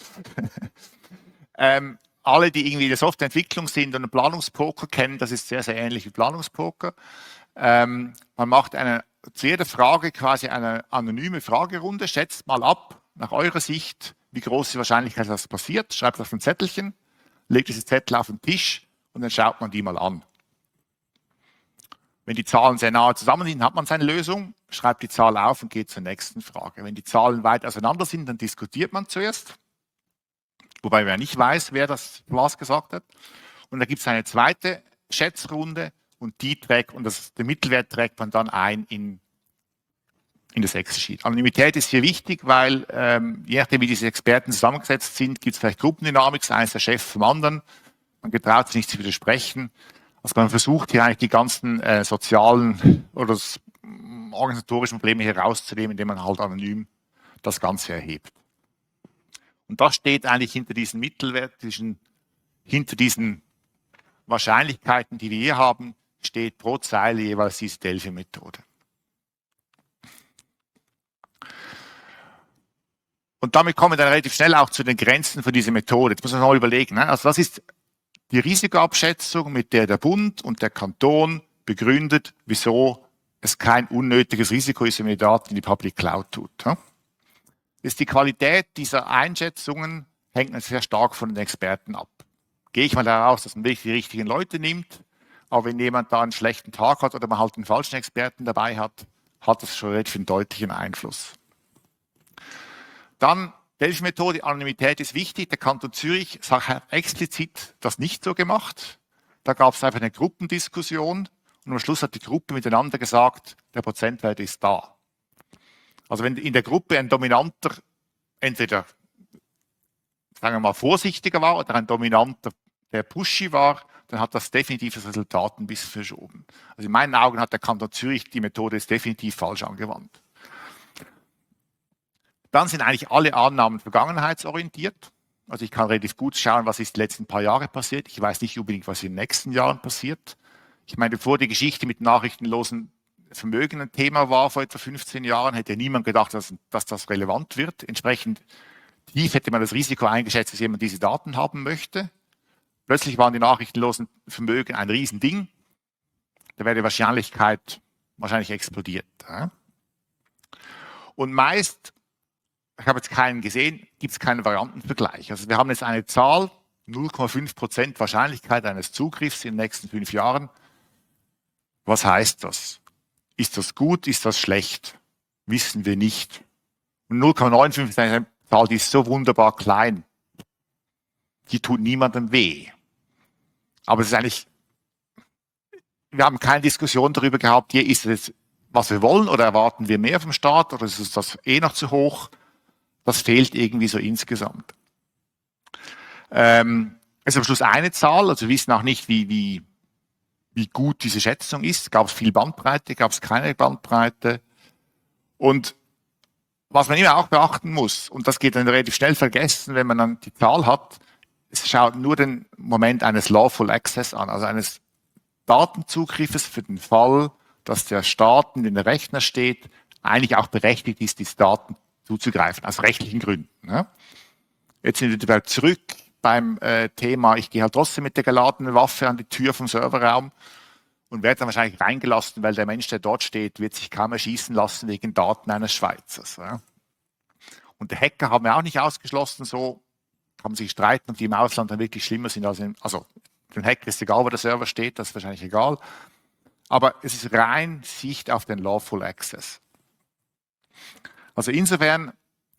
B: Alle, die irgendwie in der Softwareentwicklung sind und einen Planungspoker kennen, das ist sehr, sehr ähnlich wie Planungspoker. Man macht zu jeder Frage quasi eine anonyme Fragerunde. Schätzt mal ab, nach eurer Sicht, wie groß ist die Wahrscheinlichkeit, dass das passiert. Schreibt es auf ein Zettelchen, legt diese Zettel auf den Tisch und dann schaut man die mal an. Wenn die Zahlen sehr nahe zusammen sind, hat man seine Lösung, schreibt die Zahl auf und geht zur nächsten Frage. Wenn die Zahlen weit auseinander sind, dann diskutiert man zuerst, wobei man nicht weiß, wer das was gesagt hat. Und da gibt es eine zweite Schätzrunde und der Mittelwert trägt man dann ein in das Excel-Sheet. Anonymität ist hier wichtig, weil je nachdem, wie diese Experten zusammengesetzt sind, gibt es vielleicht Gruppendynamik, einer ist der Chef vom anderen, man getraut sich nicht zu widersprechen. Also man versucht hier eigentlich die ganzen sozialen oder organisatorischen Probleme herauszunehmen, indem man halt anonym das Ganze erhebt. Und das steht eigentlich hinter diesen Mittelwert, hinter diesen Wahrscheinlichkeiten, die wir hier haben, steht pro Zeile jeweils diese Delphi-Methode. Und damit kommen wir dann relativ schnell auch zu den Grenzen für diese Methode. Jetzt muss man mal überlegen. Also das ist die Risikoabschätzung, mit der Bund und der Kanton begründet, wieso es kein unnötiges Risiko ist, wenn man die Daten in die Public Cloud tut. Die Qualität dieser Einschätzungen hängt sehr stark von den Experten ab. Gehe ich mal daraus, dass man wirklich die richtigen Leute nimmt, aber wenn jemand da einen schlechten Tag hat oder man halt einen falschen Experten dabei hat, hat das schon relativ einen deutlichen Einfluss. Dann Delphi-Methode, Anonymität ist wichtig. Der Kanton Zürich hat explizit das nicht so gemacht. Da gab es einfach eine Gruppendiskussion und am Schluss hat die Gruppe miteinander gesagt, der Prozentwert ist da. Also wenn in der Gruppe ein Dominanter entweder, sagen wir mal, vorsichtiger war oder ein Dominanter, der pushy war, dann hat das definitiv das Resultat ein bisschen verschoben. Also in meinen Augen hat der Kanton Zürich die Methode ist definitiv falsch angewandt. Dann sind eigentlich alle Annahmen vergangenheitsorientiert. Also ich kann relativ gut schauen, was ist die letzten paar Jahre passiert. Ich weiß nicht unbedingt, was in den nächsten Jahren passiert. Ich meine, bevor die Geschichte mit nachrichtenlosen Vermögen ein Thema war vor etwa 15 Jahren, hätte niemand gedacht, dass das relevant wird. Entsprechend tief hätte man das Risiko eingeschätzt, dass jemand diese Daten haben möchte. Plötzlich waren die nachrichtenlosen Vermögen ein Riesending. Da wäre die Wahrscheinlichkeit wahrscheinlich explodiert. Und meist, ich habe jetzt keinen gesehen, gibt es keinen Variantenvergleich. Also wir haben jetzt eine Zahl, 0,5% Wahrscheinlichkeit eines Zugriffs in den nächsten 5 Jahren. Was heißt das? Ist das gut? Ist das schlecht? Wissen wir nicht. Und 0,95 ist eine Zahl, die ist so wunderbar klein. Die tut niemandem weh. Aber es ist eigentlich, wir haben keine Diskussion darüber gehabt, hier ist es was wir wollen, oder erwarten wir mehr vom Staat, oder ist uns das eh noch zu hoch? Das fehlt irgendwie so insgesamt. Es ist am Schluss eine Zahl, also wir wissen auch nicht, wie gut diese Schätzung ist. Gab es viel Bandbreite, gab es keine Bandbreite? Und was man immer auch beachten muss, und das geht dann relativ schnell vergessen, wenn man dann die Zahl hat, es schaut nur den Moment eines Lawful Access an, also eines Datenzugriffes für den Fall, dass der Staat in den Rechner steht, eigentlich auch berechtigt ist, diese Daten zuzugreifen, aus rechtlichen Gründen. Ne? Jetzt sind wir wieder zurück beim Thema, ich gehe halt trotzdem mit der geladenen Waffe an die Tür vom Serverraum und werde dann wahrscheinlich reingelassen, weil der Mensch, der dort steht, wird sich kaum erschießen lassen wegen Daten eines Schweizers. Ja? Und der Hacker haben wir auch nicht ausgeschlossen, so kann man sich streiten, ob die im Ausland dann wirklich schlimmer sind als also dem Hacker ist egal, wo der Server steht, das ist wahrscheinlich egal. Aber es ist rein Sicht auf den Lawful Access. Also insofern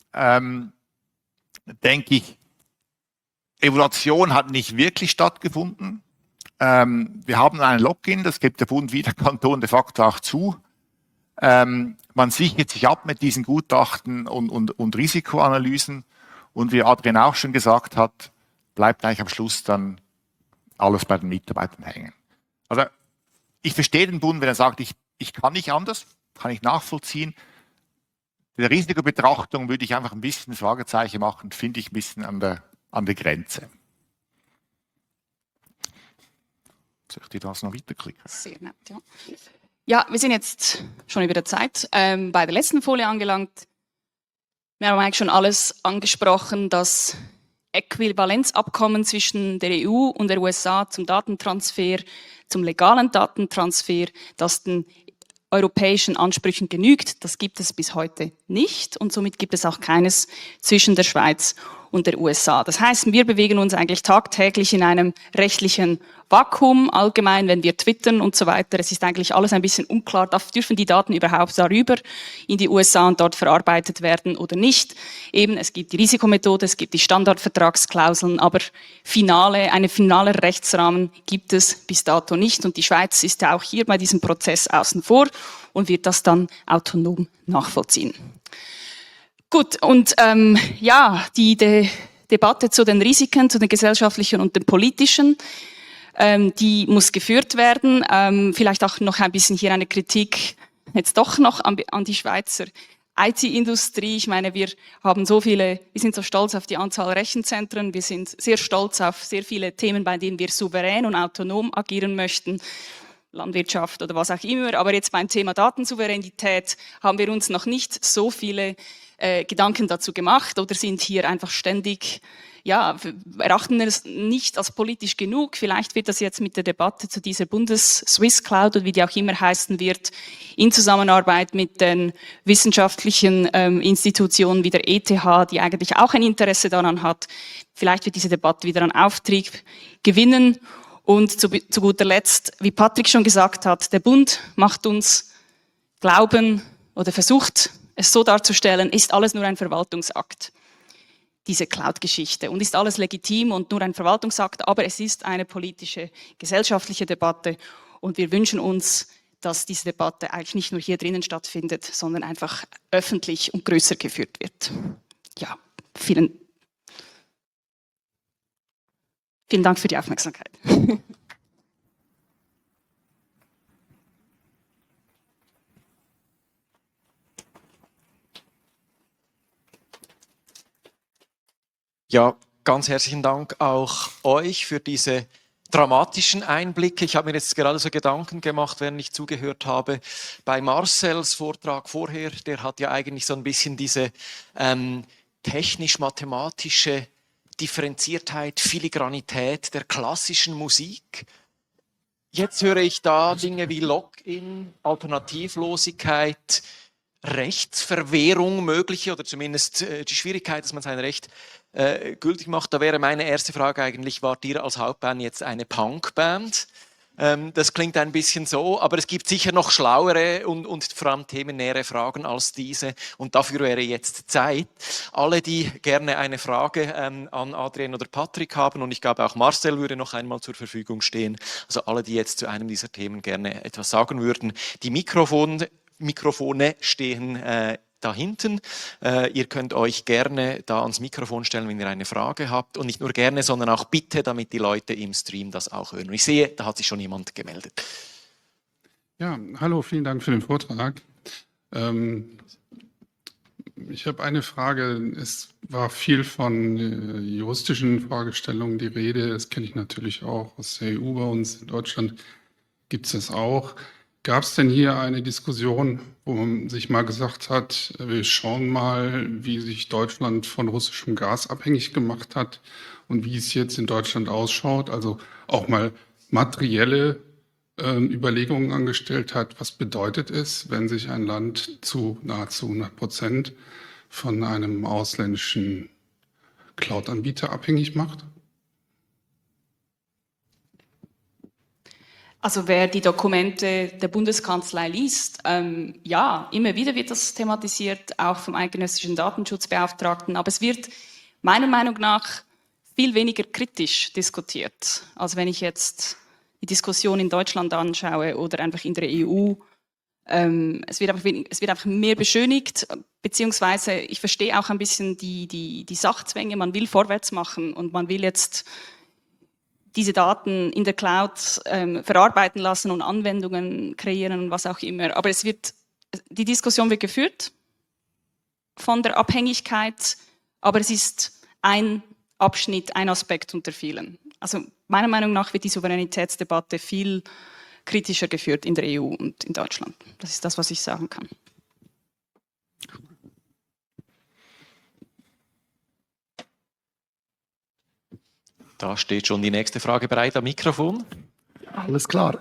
B: denke ich, Evaluation hat nicht wirklich stattgefunden. Wir haben einen Login, das gibt der Bund wie der Kanton de facto auch zu. Man sichert sich ab mit diesen Gutachten und Risikoanalysen. Und wie Adrian auch schon gesagt hat, bleibt eigentlich am Schluss dann alles bei den Mitarbeitern hängen. Also ich verstehe den Bund, wenn er sagt, ich kann nicht anders, kann ich nachvollziehen. Der Risikobetrachtung würde ich einfach ein bisschen Fragezeichen machen, finde ich ein bisschen an der Grenze. Soll ich dir das noch weiterklicken?
C: Sehr nett, ja. Ja, wir sind jetzt schon über der Zeit bei der letzten Folie angelangt. Wir haben eigentlich schon alles angesprochen, das Äquivalenzabkommen zwischen der EU und der USA zum Datentransfer, zum legalen Datentransfer, das den europäischen Ansprüchen genügt. Das gibt es bis heute nicht und somit gibt es auch keines zwischen der Schweiz und der USA. Das heißt, wir bewegen uns eigentlich tagtäglich in einem rechtlichen Vakuum, allgemein, wenn wir twittern und so weiter. Es ist eigentlich alles ein bisschen unklar, dürfen die Daten überhaupt darüber in die USA und dort verarbeitet werden oder nicht. Eben, es gibt die Risikomethode, es gibt die Standardvertragsklauseln, aber einen finalen Rechtsrahmen gibt es bis dato nicht. Und die Schweiz ist ja auch hier bei diesem Prozess außen vor und wird das dann autonom nachvollziehen. Gut, und die Debatte zu den Risiken, zu den gesellschaftlichen und den politischen, die muss geführt werden. Vielleicht auch noch ein bisschen hier eine Kritik jetzt doch noch an die Schweizer IT-Industrie. Ich meine, wir sind so stolz auf die Anzahl Rechenzentren, wir sind sehr stolz auf sehr viele Themen, bei denen wir souverän und autonom agieren möchten. Landwirtschaft oder was auch immer. Aber jetzt beim Thema Datensouveränität haben wir uns noch nicht so viele Gedanken dazu gemacht oder sind hier einfach ständig, erachten es nicht als politisch genug. Vielleicht wird das jetzt mit der Debatte zu dieser Bundes-Swiss Cloud oder wie die auch immer heißen wird, in Zusammenarbeit mit den wissenschaftlichen Institutionen wie der ETH, die eigentlich auch ein Interesse daran hat. Vielleicht wird diese Debatte wieder an Auftrieb gewinnen. Und zu guter Letzt, wie Patrick schon gesagt hat, der Bund macht uns glauben oder versucht es so darzustellen, ist alles nur ein Verwaltungsakt, diese Cloud-Geschichte. Und ist alles legitim und nur ein Verwaltungsakt, aber es ist eine politische, gesellschaftliche Debatte. Und wir wünschen uns, dass diese Debatte eigentlich nicht nur hier drinnen stattfindet, sondern einfach öffentlich und größer geführt wird. Ja, vielen Dank für die Aufmerksamkeit.
A: Ja, ganz herzlichen Dank auch euch für diese dramatischen Einblicke. Ich habe mir jetzt gerade so Gedanken gemacht, während ich zugehört habe. Bei Marcels Vortrag vorher, der hat ja eigentlich so ein bisschen diese technisch-mathematische Differenziertheit, Filigranität der klassischen Musik. Jetzt höre ich da Dinge wie Lock-in, Alternativlosigkeit, Rechtsverwehrung mögliche oder zumindest die Schwierigkeit, dass man sein Recht gültig macht. Da wäre meine erste Frage eigentlich, wart ihr als Hauptband jetzt eine Punkband? Das klingt ein bisschen so, aber es gibt sicher noch schlauere und vor allem themennähere Fragen als diese und dafür wäre jetzt Zeit. Alle, die gerne eine Frage an Adrian oder Patrick haben und ich glaube auch Marcel würde noch einmal zur Verfügung stehen, also alle, die jetzt zu einem dieser Themen gerne etwas sagen würden, die Mikrofone Mikrofone stehen da hinten. Ihr könnt euch gerne da ans Mikrofon stellen, wenn ihr eine Frage habt. Und nicht nur gerne, sondern auch bitte, damit die Leute im Stream das auch hören. Und ich sehe, da hat sich schon jemand gemeldet.
D: Ja, hallo, vielen Dank für den Vortrag. Ich habe eine Frage. Es war viel von juristischen Fragestellungen die Rede. Das kenne ich natürlich auch aus der EU bei uns. In Deutschland gibt es das auch. Gab es denn hier eine Diskussion, wo man sich mal gesagt hat, wir schauen mal, wie sich Deutschland von russischem Gas abhängig gemacht hat und wie es jetzt in Deutschland ausschaut? Also auch mal materielle Überlegungen angestellt hat, was bedeutet es, wenn sich ein Land zu nahezu 100% von einem ausländischen Cloud-Anbieter abhängig macht?
C: Also wer die Dokumente der Bundeskanzlei liest, ja, immer wieder wird das thematisiert, auch vom eidgenössischen Datenschutzbeauftragten, aber es wird meiner Meinung nach viel weniger kritisch diskutiert, als wenn ich jetzt die Diskussion in Deutschland anschaue oder einfach in der EU. Es wird einfach mehr beschönigt, beziehungsweise ich verstehe auch ein bisschen die Sachzwänge, man will vorwärts machen und man will jetzt diese Daten in der Cloud verarbeiten lassen und Anwendungen kreieren und was auch immer. Aber die Diskussion wird geführt von der Abhängigkeit, aber es ist ein Abschnitt, ein Aspekt unter vielen. Also meiner Meinung nach wird die Souveränitätsdebatte viel kritischer geführt in der EU und in Deutschland. Das ist das, was ich sagen kann.
A: Da steht schon die nächste Frage bereit am Mikrofon.
E: Alles klar.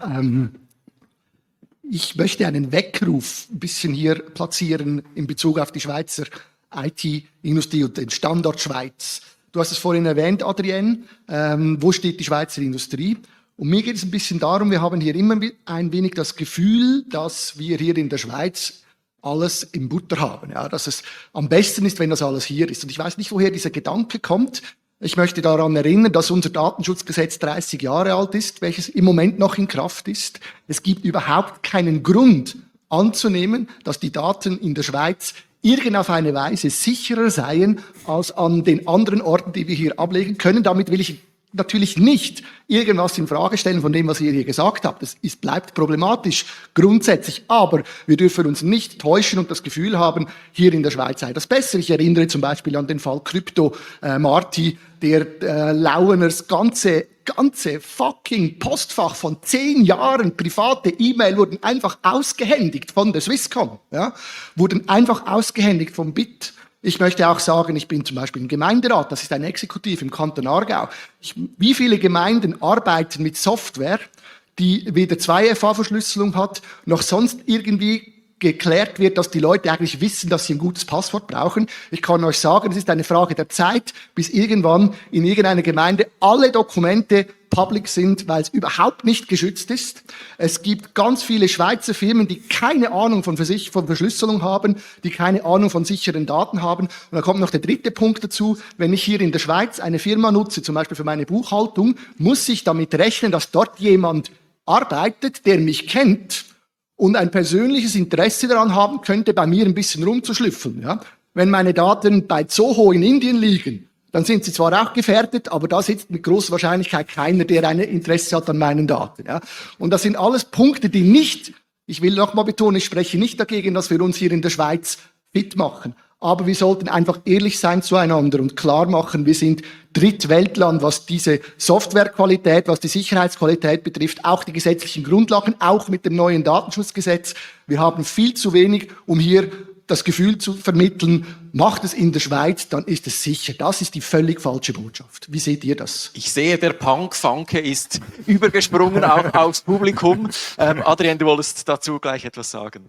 E: Ich möchte einen Weckruf ein bisschen hier platzieren in Bezug auf die Schweizer IT-Industrie und den Standort Schweiz. Du hast es vorhin erwähnt, Adrienne. Wo steht die Schweizer Industrie? Und mir geht es ein bisschen darum, wir haben hier immer ein wenig das Gefühl, dass wir hier in der Schweiz alles im Butter haben. Ja, dass es am besten ist, wenn das alles hier ist. Und ich weiß nicht, woher dieser Gedanke kommt. Ich möchte daran erinnern, dass unser Datenschutzgesetz 30 Jahre alt ist, welches im Moment noch in Kraft ist. Es gibt überhaupt keinen Grund anzunehmen, dass die Daten in der Schweiz auf eine Weise sicherer seien als an den anderen Orten, die wir hier ablegen können. Damit will ich natürlich nicht irgendwas in Frage stellen von dem, was ihr hier gesagt habt. Das bleibt problematisch grundsätzlich, aber wir dürfen uns nicht täuschen und das Gefühl haben, hier in der Schweiz sei das besser. Ich erinnere zum Beispiel an den Fall Krypto Marti, der Laueners ganze fucking Postfach von 10 Jahren private E-Mail wurden einfach ausgehändigt von der Swisscom, ja, wurden einfach ausgehändigt vom BIT. Ich möchte auch sagen, ich bin zum Beispiel im Gemeinderat, das ist ein Exekutiv im Kanton Aargau. Wie viele Gemeinden arbeiten mit Software, die weder 2FA-Verschlüsselung hat, noch sonst irgendwie geklärt wird, dass die Leute eigentlich wissen, dass sie ein gutes Passwort brauchen. Ich kann euch sagen, es ist eine Frage der Zeit, bis irgendwann in irgendeiner Gemeinde alle Dokumente public sind, weil es überhaupt nicht geschützt ist. Es gibt ganz viele Schweizer Firmen, die keine Ahnung von Verschlüsselung haben, die keine Ahnung von sicheren Daten haben. Und dann kommt noch der dritte Punkt dazu. Wenn ich hier in der Schweiz eine Firma nutze, zum Beispiel für meine Buchhaltung, muss ich damit rechnen, dass dort jemand arbeitet, der mich kennt und ein persönliches Interesse daran haben könnte, bei mir ein bisschen rumzuschlüpfen. Ja? Wenn meine Daten bei Zoho in Indien liegen, dann sind sie zwar auch gefährdet, aber da sitzt mit großer Wahrscheinlichkeit keiner, der ein Interesse hat an meinen Daten. Ja? Und das sind alles Punkte, die nicht, ich will nochmal betonen, ich spreche nicht dagegen, dass wir uns hier in der Schweiz fit machen. Aber wir sollten einfach ehrlich sein zueinander und klar machen, wir sind Drittweltland, was diese Softwarequalität, was die Sicherheitsqualität betrifft, auch die gesetzlichen Grundlagen, auch mit dem neuen Datenschutzgesetz. Wir haben viel zu wenig, um hier das Gefühl zu vermitteln, macht es in der Schweiz, dann ist es sicher. Das ist die völlig falsche Botschaft. Wie seht ihr das?
A: Ich sehe, der Punk-Funke ist übergesprungen aufs Publikum. Adrienne, du wolltest dazu gleich etwas sagen.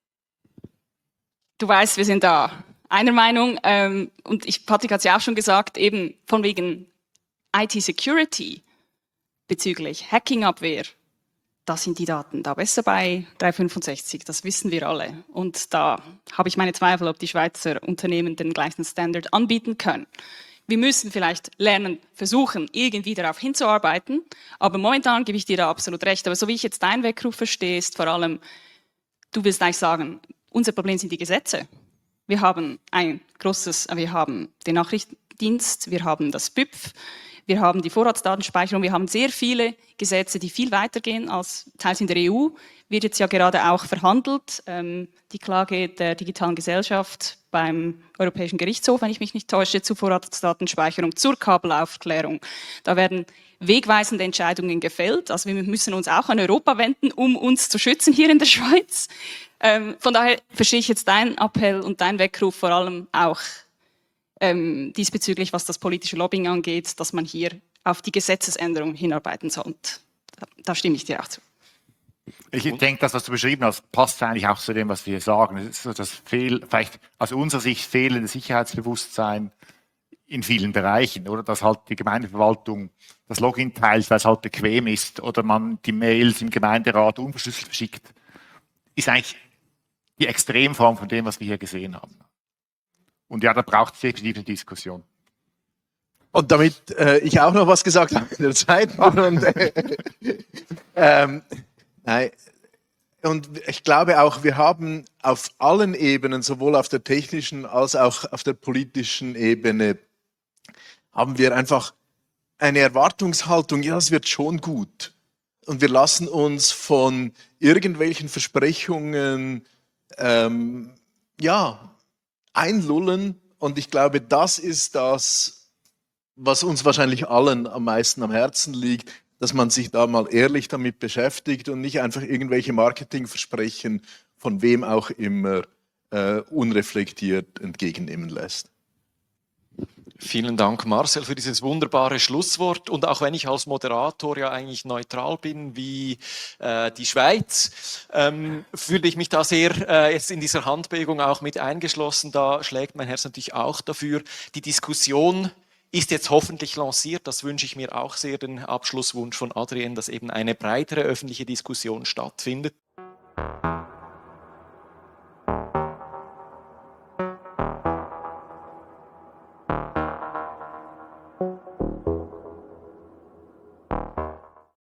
C: Du weißt, wir sind da einer Meinung. Und Patrick hat es ja auch schon gesagt, eben von wegen IT-Security bezüglich Hacking-Abwehr. Da sind die Daten da besser bei 365, das wissen wir alle. Und da habe ich meine Zweifel, ob die Schweizer Unternehmen den gleichen Standard anbieten können. Wir müssen vielleicht lernen, versuchen, irgendwie darauf hinzuarbeiten. Aber momentan gebe ich dir da absolut recht. Aber so wie ich jetzt deinen Weckruf verstehe, ist vor allem, du willst eigentlich sagen, unser Problem sind die Gesetze. Wir haben wir haben den Nachrichtendienst, wir haben das BÜPF, wir haben die Vorratsdatenspeicherung, wir haben sehr viele Gesetze, die viel weitergehen als teils in der EU. Wird jetzt ja gerade auch verhandelt, die Klage der digitalen Gesellschaft beim Europäischen Gerichtshof, wenn ich mich nicht täusche, zur Vorratsdatenspeicherung, zur Kabelaufklärung. Da werden wegweisende Entscheidungen gefällt. Also wir müssen uns auch an Europa wenden, um uns zu schützen hier in der Schweiz. Von daher verstehe ich jetzt deinen Appell und deinen Weckruf vor allem auch diesbezüglich, was das politische Lobbying angeht, dass man hier auf die Gesetzesänderung hinarbeiten sollte. Da stimme ich dir auch zu.
B: Ich denke, das, was du beschrieben hast, passt eigentlich auch zu dem, was wir hier sagen. Es ist so das vielleicht aus unserer Sicht fehlende Sicherheitsbewusstsein in vielen Bereichen, oder dass halt die Gemeindeverwaltung das Login teilt, weil es halt bequem ist, oder man die Mails im Gemeinderat unverschlüsselt verschickt, ist eigentlich die Extremform von dem, was wir hier gesehen haben. Und ja, da braucht es definitiv eine Diskussion.
F: Und damit ich auch noch was gesagt habe in der Zeit. Nein. Und ich glaube auch, wir haben auf allen Ebenen, sowohl auf der technischen als auch auf der politischen Ebene, haben wir einfach eine Erwartungshaltung, ja, es wird schon gut. Und wir lassen uns von irgendwelchen Versprechungen einlullen. Und ich glaube, das ist das, was uns wahrscheinlich allen am meisten am Herzen liegt, dass man sich da mal ehrlich damit beschäftigt und nicht einfach irgendwelche Marketingversprechen von wem auch immer unreflektiert entgegennehmen lässt.
A: Vielen Dank, Marcel, für dieses wunderbare Schlusswort. Und auch wenn ich als Moderator ja eigentlich neutral bin wie die Schweiz, fühle ich mich da sehr jetzt in dieser Handbewegung auch mit eingeschlossen. Da schlägt mein Herz natürlich auch dafür. Die Diskussion ist jetzt hoffentlich lanciert. Das wünsche ich mir auch sehr, den Abschlusswunsch von Adrien, dass eben eine breitere öffentliche Diskussion stattfindet.